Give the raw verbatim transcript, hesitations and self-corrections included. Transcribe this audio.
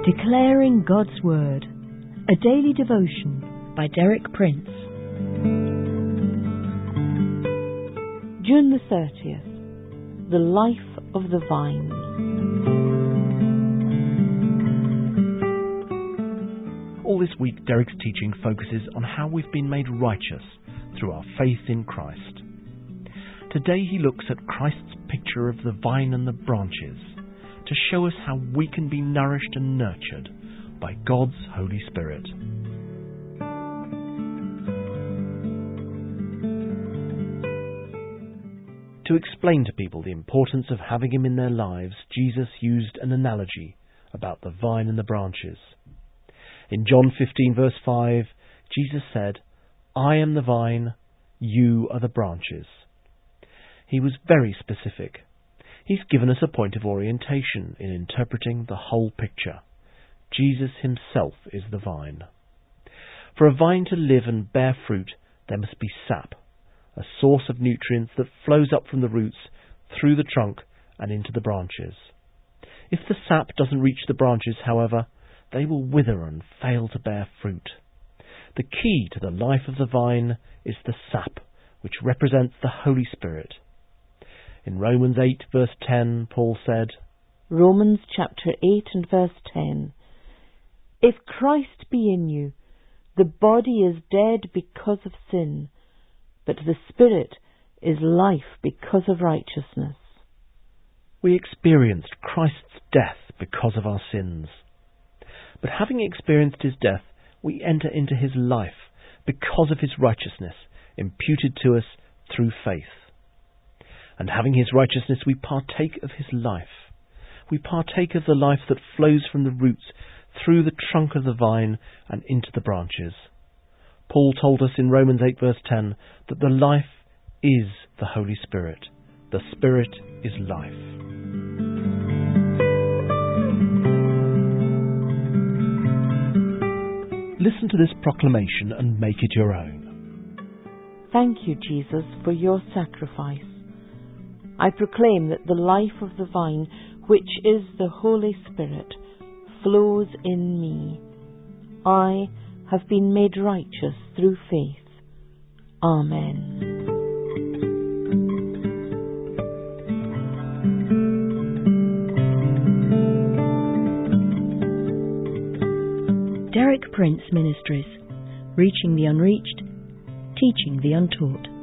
Declaring God's Word, a daily devotion by Derek Prince. June the thirtieth, the life of the vine. All this week, Derek's teaching focuses on how we've been made righteous through our faith in Christ. Today he looks at Christ's picture of the vine and the branches to show us how we can be nourished and nurtured by God's Holy Spirit. To explain to people the importance of having Him in their lives, Jesus used an analogy about the vine and the branches. In John fifteen verse five, Jesus said, "I am the vine, you are the branches." He was very specific. He's given us a point of orientation in interpreting the whole picture. Jesus himself is the vine. For a vine to live and bear fruit, there must be sap, a source of nutrients that flows up from the roots through the trunk and into the branches. If the sap doesn't reach the branches, however, they will wither and fail to bear fruit. The key to the life of the vine is the sap, which represents the Holy Spirit. In Romans eight verse ten, Paul said, Romans chapter eight and verse ten, "If Christ be in you, the body is dead because of sin, but the Spirit is life because of righteousness." We experienced Christ's death because of our sins. But having experienced his death, we enter into his life because of his righteousness, imputed to us through faith. And having his righteousness, we partake of his life. We partake of the life that flows from the roots through the trunk of the vine and into the branches. Paul told us in Romans eight verse ten that the life is the Holy Spirit. The Spirit is life. Listen to this proclamation and make it your own. Thank you, Jesus, for your sacrifice. I proclaim that the life of the vine, which is the Holy Spirit, flows in me. I have been made righteous through faith. Amen. Derek Prince Ministries, reaching the unreached, teaching the untaught.